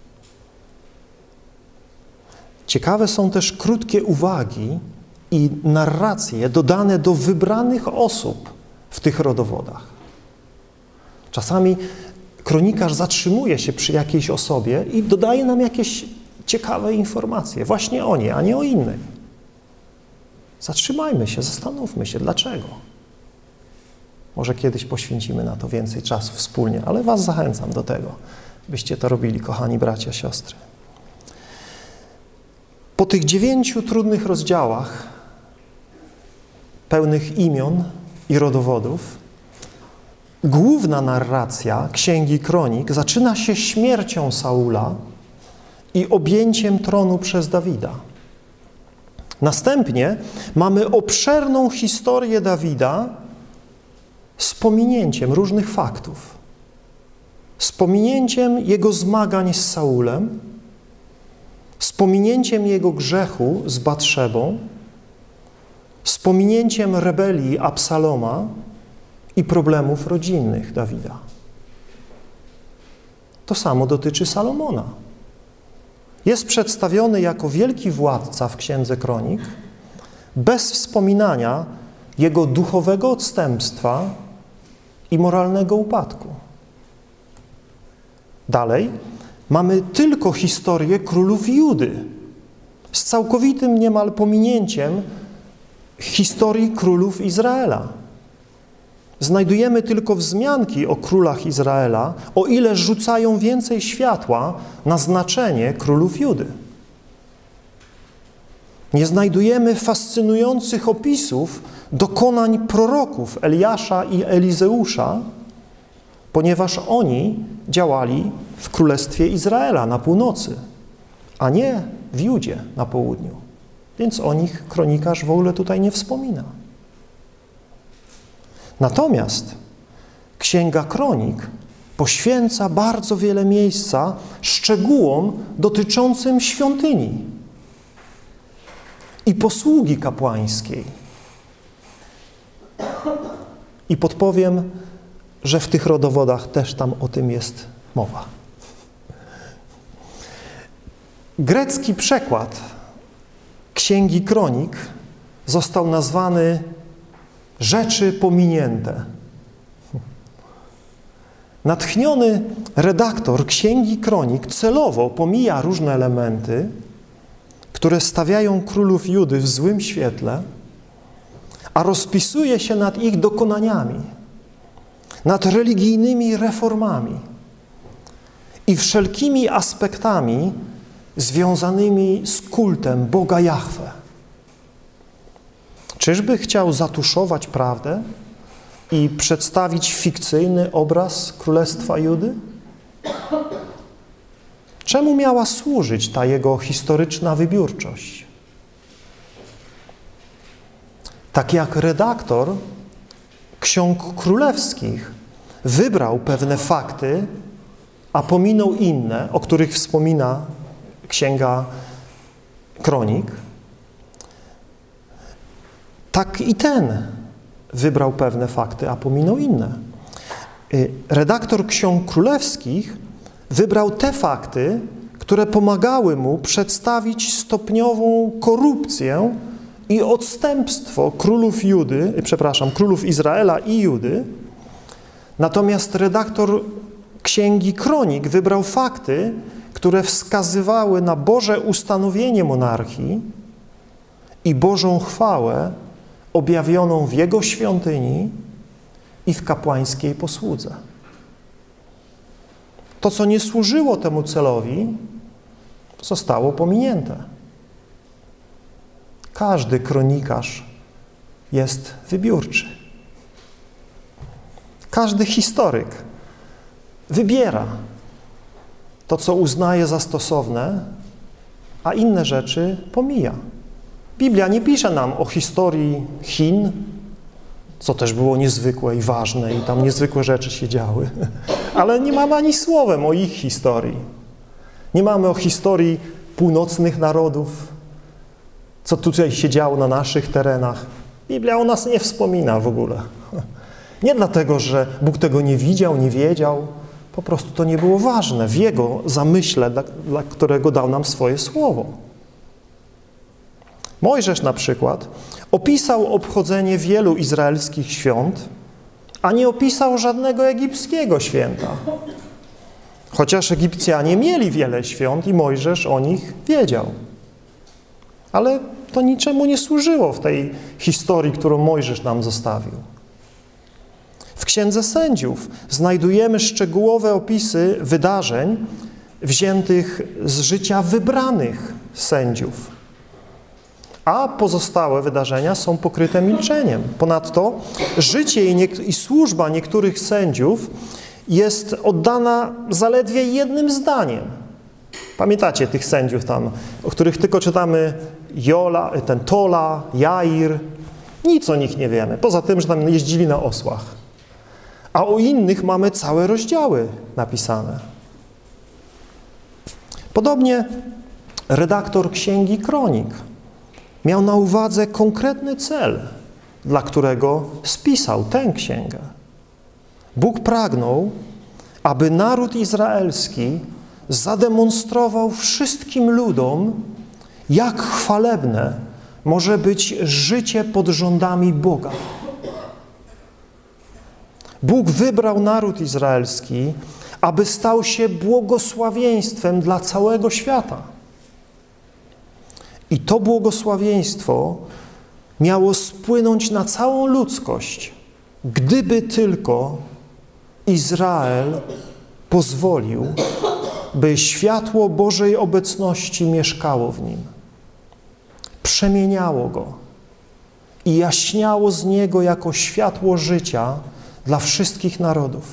Ciekawe są też krótkie uwagi i narracje dodane do wybranych osób w tych rodowodach. Czasami kronikarz zatrzymuje się przy jakiejś osobie i dodaje nam jakieś ciekawe informacje właśnie o niej, a nie o innej. Zatrzymajmy się, zastanówmy się, dlaczego. Może kiedyś poświęcimy na to więcej czasu wspólnie, ale was zachęcam do tego, byście to robili, kochani bracia, siostry. Po tych 9 trudnych rozdziałach, pełnych imion i rodowodów, główna narracja Księgi Kronik zaczyna się śmiercią Saula i objęciem tronu przez Dawida. Następnie mamy obszerną historię Dawida z pominięciem różnych faktów, z pominięciem jego zmagań z Saulem, z pominięciem jego grzechu z Batszebą, z pominięciem rebelii Absaloma i problemów rodzinnych Dawida. To samo dotyczy Salomona. Jest przedstawiony jako wielki władca w Księdze Kronik, bez wspominania jego duchowego odstępstwa i moralnego upadku. Dalej mamy tylko historię królów Judy, z całkowitym niemal pominięciem historii królów Izraela. Znajdujemy tylko wzmianki o królach Izraela, o ile rzucają więcej światła na znaczenie królów Judy. Nie znajdujemy fascynujących opisów dokonań proroków Eliasza i Elizeusza, ponieważ oni działali w Królestwie Izraela na północy, a nie w Judzie na południu. Więc o nich kronikarz w ogóle tutaj nie wspomina. Natomiast Księga Kronik poświęca bardzo wiele miejsca szczegółom dotyczącym świątyni i posługi kapłańskiej. I podpowiem, że w tych rodowodach też tam o tym jest mowa. Grecki przekład Księgi Kronik został nazwany rzeczy pominięte. Natchniony redaktor Księgi Kronik celowo pomija różne elementy, które stawiają królów Judy w złym świetle, a rozpisuje się nad ich dokonaniami, nad religijnymi reformami i wszelkimi aspektami związanymi z kultem Boga Jahwe. Czyżby chciał zatuszować prawdę i przedstawić fikcyjny obraz Królestwa Judy? Czemu miała służyć ta jego historyczna wybiórczość? Tak jak redaktor ksiąg królewskich wybrał pewne fakty, a pominął inne, o których wspomina Księga Kronik, tak i ten wybrał pewne fakty, a pominął inne. Redaktor ksiąg królewskich wybrał te fakty, które pomagały mu przedstawić stopniową korupcję i odstępstwo królów Izraela i Judy, Natomiast redaktor Księgi Kronik wybrał fakty, które wskazywały na Boże ustanowienie monarchii i Bożą chwałę objawioną w Jego świątyni i w kapłańskiej posłudze. To, co nie służyło temu celowi, zostało pominięte. Każdy kronikarz jest wybiórczy. Każdy historyk wybiera to, co uznaje za stosowne, a inne rzeczy pomija. Biblia nie pisze nam o historii Chin, co też było niezwykłe i ważne i tam niezwykłe rzeczy się działy, ale nie mamy ani słowem o ich historii. Nie mamy o historii północnych narodów, co tutaj się działo na naszych terenach. Biblia o nas nie wspomina w ogóle. Nie dlatego, że Bóg tego nie widział, nie wiedział, po prostu to nie było ważne w Jego zamyśle, dla którego dał nam swoje słowo. Mojżesz na przykład opisał obchodzenie wielu izraelskich świąt, a nie opisał żadnego egipskiego święta. Chociaż Egipcjanie mieli wiele świąt i Mojżesz o nich wiedział. Ale to niczemu nie służyło w tej historii, którą Mojżesz nam zostawił. W Księdze Sędziów znajdujemy szczegółowe opisy wydarzeń wziętych z życia wybranych sędziów, a pozostałe wydarzenia są pokryte milczeniem. Ponadto życie i służba niektórych sędziów jest oddana zaledwie jednym zdaniem. Pamiętacie tych sędziów tam, o których tylko czytamy Tola, Jair. Nic o nich nie wiemy, poza tym, że tam jeździli na osłach. A o innych mamy całe rozdziały napisane. Podobnie redaktor Księgi Kronik miał na uwadze konkretny cel, dla którego spisał tę księgę. Bóg pragnął, aby naród izraelski zademonstrował wszystkim ludom, jak chwalebne może być życie pod rządami Boga. Bóg wybrał naród izraelski, aby stał się błogosławieństwem dla całego świata. I to błogosławieństwo miało spłynąć na całą ludzkość, gdyby tylko Izrael pozwolił, by światło Bożej obecności mieszkało w nim, przemieniało go i jaśniało z niego jako światło życia dla wszystkich narodów.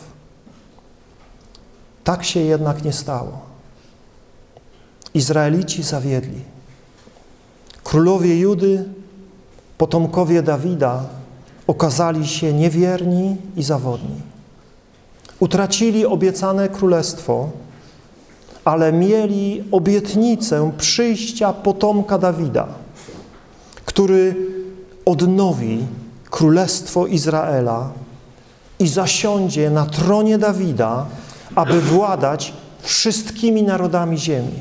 Tak się jednak nie stało. Izraelici zawiedli. Królowie Judy, potomkowie Dawida okazali się niewierni i zawodni. Utracili obiecane królestwo, ale mieli obietnicę przyjścia potomka Dawida, który odnowi królestwo Izraela i zasiądzie na tronie Dawida, aby władać wszystkimi narodami ziemi.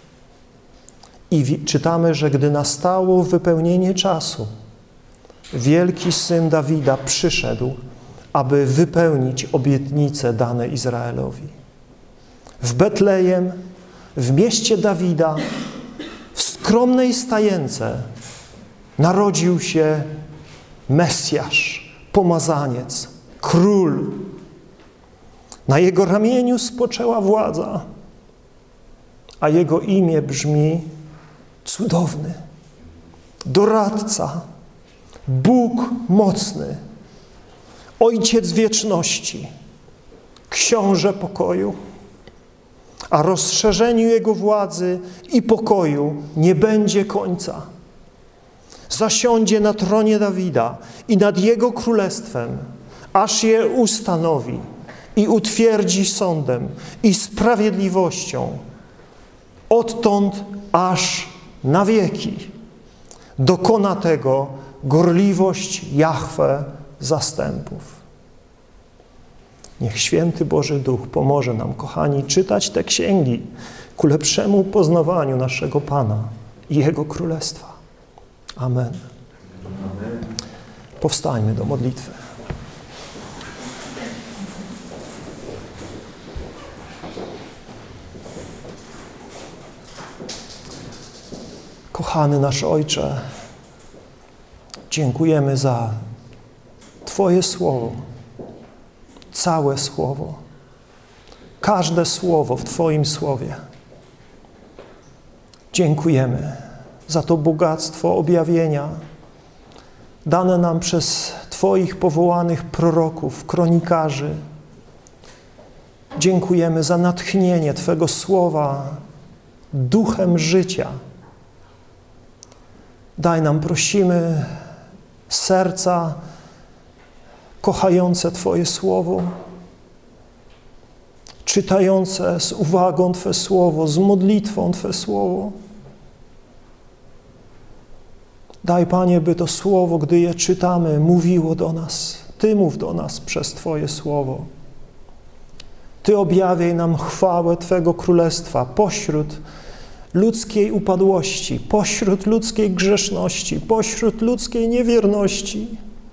I czytamy, że gdy nastało wypełnienie czasu, wielki Syn Dawida przyszedł, aby wypełnić obietnice dane Izraelowi. W Betlejem, w mieście Dawida, w skromnej stajence narodził się Mesjasz, pomazaniec, król. Na jego ramieniu spoczęła władza, a jego imię brzmi Cudowny, Doradca, Bóg mocny, Ojciec wieczności, Książę pokoju. A rozszerzeniu Jego władzy i pokoju nie będzie końca. Zasiądzie na tronie Dawida i nad Jego królestwem, aż je ustanowi i utwierdzi sądem i sprawiedliwością, odtąd aż na wieki. Dokona tego gorliwość Jahwe zastępów. Niech Święty Boży Duch pomoże nam, kochani, czytać te księgi ku lepszemu poznawaniu naszego Pana i Jego Królestwa. Amen. Powstańmy do modlitwy. Kochany nasz Ojcze, dziękujemy za Twoje Słowo, całe Słowo, każde słowo w Twoim Słowie. Dziękujemy za to bogactwo objawienia dane nam przez Twoich powołanych proroków, kronikarzy. Dziękujemy za natchnienie Twego Słowa duchem życia. Daj nam, prosimy, serca kochające Twoje Słowo, czytające z uwagą Twe Słowo, z modlitwą Twe Słowo. Daj, Panie, by to Słowo, gdy je czytamy, mówiło do nas. Ty mów do nas przez Twoje Słowo. Ty objawiaj nam chwałę Twego Królestwa pośród ludzkiej upadłości, pośród ludzkiej grzeszności, pośród ludzkiej niewierności.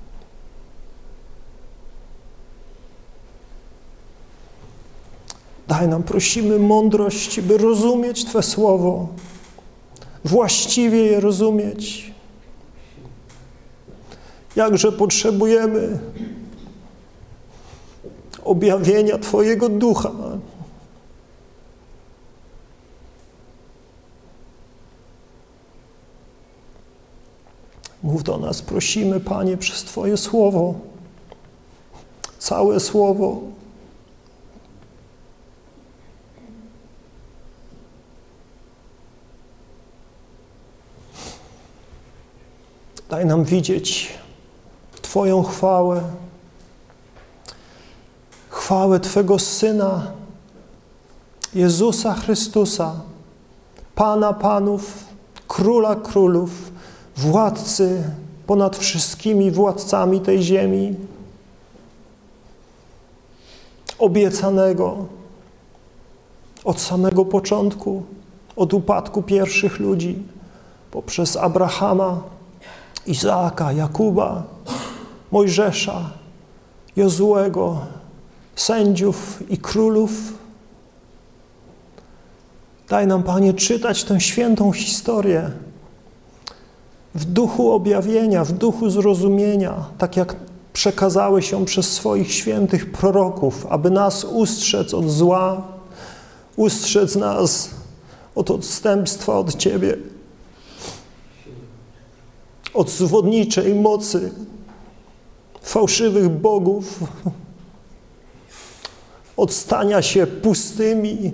Daj nam, prosimy, mądrość, by rozumieć Twe Słowo, właściwie je rozumieć. Jakże potrzebujemy objawienia Twojego Ducha. Mów do nas, prosimy, Panie, przez Twoje Słowo, całe Słowo. Daj nam widzieć Twoją chwałę, chwałę Twego Syna, Jezusa Chrystusa, Pana Panów, Króla Królów, Władcy ponad wszystkimi władcami tej ziemi, obiecanego od samego początku, od upadku pierwszych ludzi, poprzez Abrahama, Izaaka, Jakuba, Mojżesza, Jozuego, sędziów i królów. Daj nam, Panie, czytać tę świętą historię w duchu objawienia, w duchu zrozumienia, tak jak przekazałeś ją przez swoich świętych proroków, aby nas ustrzec od zła, ustrzec nas od odstępstwa od Ciebie, od zwodniczej mocy fałszywych bogów, od stania się pustymi.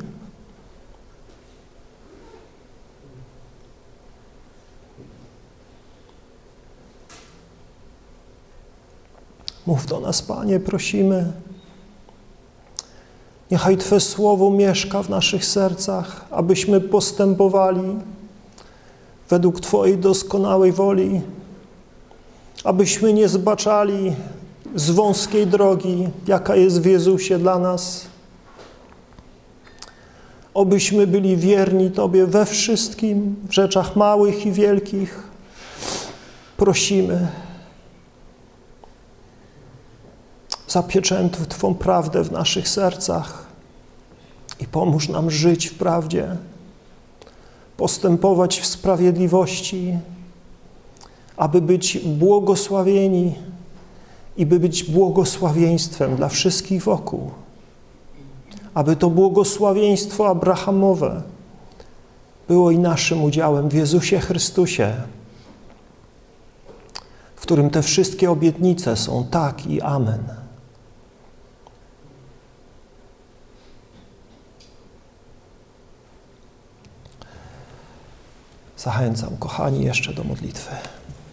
Mów do nas, Panie, prosimy. Niechaj Twe Słowo mieszka w naszych sercach, abyśmy postępowali według Twojej doskonałej woli, abyśmy nie zbaczali z wąskiej drogi, jaka jest w Jezusie dla nas, obyśmy byli wierni Tobie we wszystkim, w rzeczach małych i wielkich. Prosimy, zapieczętuj Twą prawdę w naszych sercach i pomóż nam żyć w prawdzie, postępować w sprawiedliwości, aby być błogosławieni i by być błogosławieństwem dla wszystkich wokół. Aby to błogosławieństwo abrahamowe było i naszym udziałem w Jezusie Chrystusie, w którym te wszystkie obietnice są tak i amen. Zachęcam, kochani, jeszcze do modlitwy.